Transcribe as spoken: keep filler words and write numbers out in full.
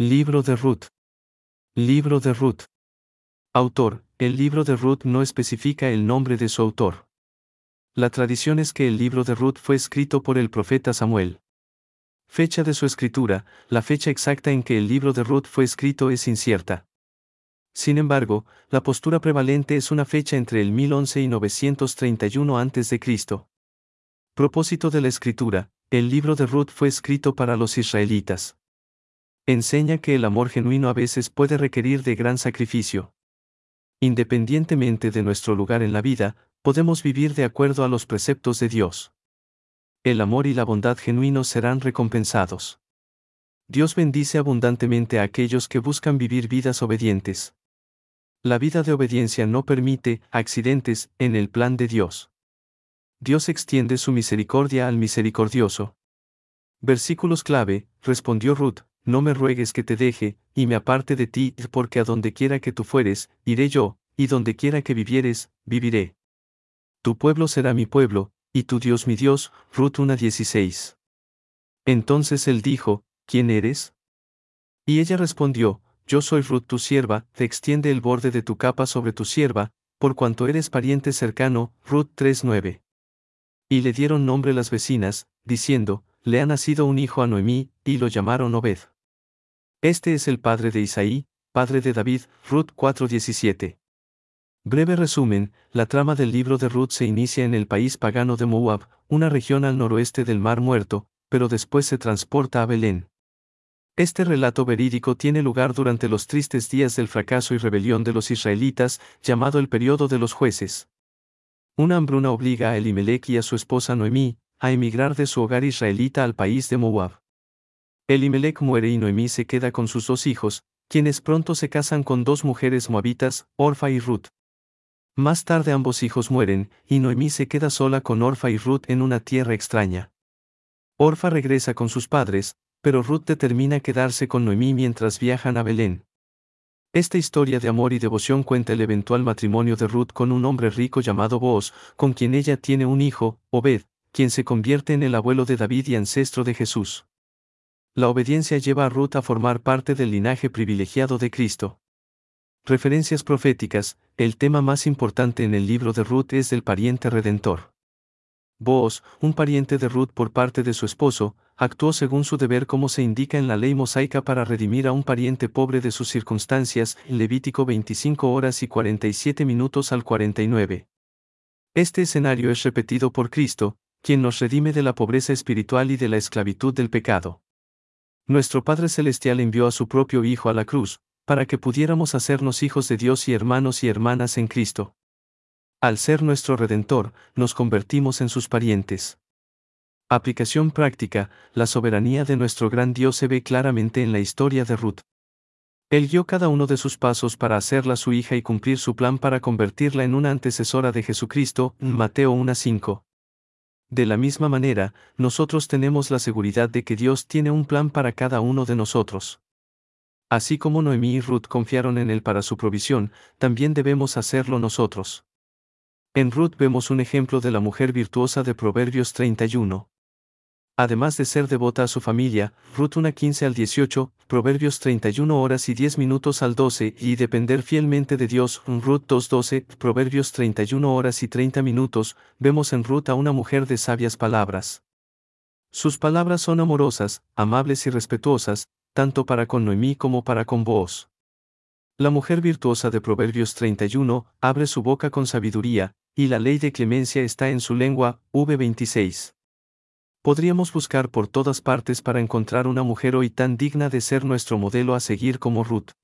Libro de Ruth. Libro de Ruth. Autor: el libro de Ruth no especifica el nombre de su autor. La tradición es que el libro de Ruth fue escrito por el profeta Samuel. Fecha de su escritura: la fecha exacta en que el libro de Ruth fue escrito es incierta. Sin embargo, la postura prevalente es una fecha entre el mil once y novecientos treinta y uno antes de Cristo. Propósito de la escritura: el libro de Ruth fue escrito para los israelitas. Enseña que el amor genuino a veces puede requerir de gran sacrificio. Independientemente de nuestro lugar en la vida, podemos vivir de acuerdo a los preceptos de Dios. El amor y la bondad genuinos serán recompensados. Dios bendice abundantemente a aquellos que buscan vivir vidas obedientes. La vida de obediencia no permite accidentes en el plan de Dios. Dios extiende su misericordia al misericordioso. Versículos clave: respondió Ruth: no me ruegues que te deje, y me aparte de ti, porque a donde quiera que tú fueres, iré yo, y donde quiera que vivieres, viviré. Tu pueblo será mi pueblo, y tu Dios mi Dios. Ruth uno dieciséis. Entonces él dijo: ¿quién eres? Y ella respondió: yo soy Ruth tu sierva. Te extiende el borde de tu capa sobre tu sierva, por cuanto eres pariente cercano. Ruth tres nueve. Y le dieron nombre las vecinas, diciendo: le ha nacido un hijo a Noemí, y lo llamaron Obed. Este es el padre de Isaí, padre de David. Ruth cuatro diecisiete. Breve resumen: la trama del libro de Ruth se inicia en el país pagano de Moab, una región al noroeste del Mar Muerto, pero después se transporta a Belén. Este relato verídico tiene lugar durante los tristes días del fracaso y rebelión de los israelitas, llamado el período de los jueces. Una hambruna obliga a Elimelech y a su esposa Noemí a emigrar de su hogar israelita al país de Moab. Elimelech muere y Noemí se queda con sus dos hijos, quienes pronto se casan con dos mujeres moabitas, Orfa y Ruth. Más tarde ambos hijos mueren, y Noemí se queda sola con Orfa y Ruth en una tierra extraña. Orfa regresa con sus padres, pero Ruth determina quedarse con Noemí mientras viajan a Belén. Esta historia de amor y devoción cuenta el eventual matrimonio de Ruth con un hombre rico llamado Booz, con quien ella tiene un hijo, Obed, quien se convierte en el abuelo de David y ancestro de Jesús. La obediencia lleva a Ruth a formar parte del linaje privilegiado de Cristo. Referencias proféticas: el tema más importante en el libro de Ruth es del pariente redentor. Booz, un pariente de Ruth por parte de su esposo, actuó según su deber como se indica en la ley mosaica para redimir a un pariente pobre de sus circunstancias, Levítico veinticinco horas y cuarenta y siete minutos al cuarenta y nueve. Este escenario es repetido por Cristo, quien nos redime de la pobreza espiritual y de la esclavitud del pecado. Nuestro Padre Celestial envió a su propio Hijo a la cruz, para que pudiéramos hacernos hijos de Dios y hermanos y hermanas en Cristo. Al ser nuestro Redentor, nos convertimos en sus parientes. Aplicación práctica: la soberanía de nuestro gran Dios se ve claramente en la historia de Ruth. Él guió cada uno de sus pasos para hacerla su hija y cumplir su plan para convertirla en una antecesora de Jesucristo, Mateo uno cinco. De la misma manera, nosotros tenemos la seguridad de que Dios tiene un plan para cada uno de nosotros. Así como Noemí y Ruth confiaron en Él para su provisión, también debemos hacerlo nosotros. En Ruth vemos un ejemplo de la mujer virtuosa de Proverbios treinta y uno. Además de ser devota a su familia, Ruth uno quince al dieciocho, Proverbios treinta y una horas y diez minutos al doce, y depender fielmente de Dios, Ruth dos doce, Proverbios treinta y una horas y treinta minutos, vemos en Ruth a una mujer de sabias palabras. Sus palabras son amorosas, amables y respetuosas, tanto para con Noemí como para con Booz. La mujer virtuosa de Proverbios treinta y uno abre su boca con sabiduría, y la ley de clemencia está en su lengua. V veintiséis. Podríamos buscar por todas partes para encontrar una mujer hoy tan digna de ser nuestro modelo a seguir como Ruth.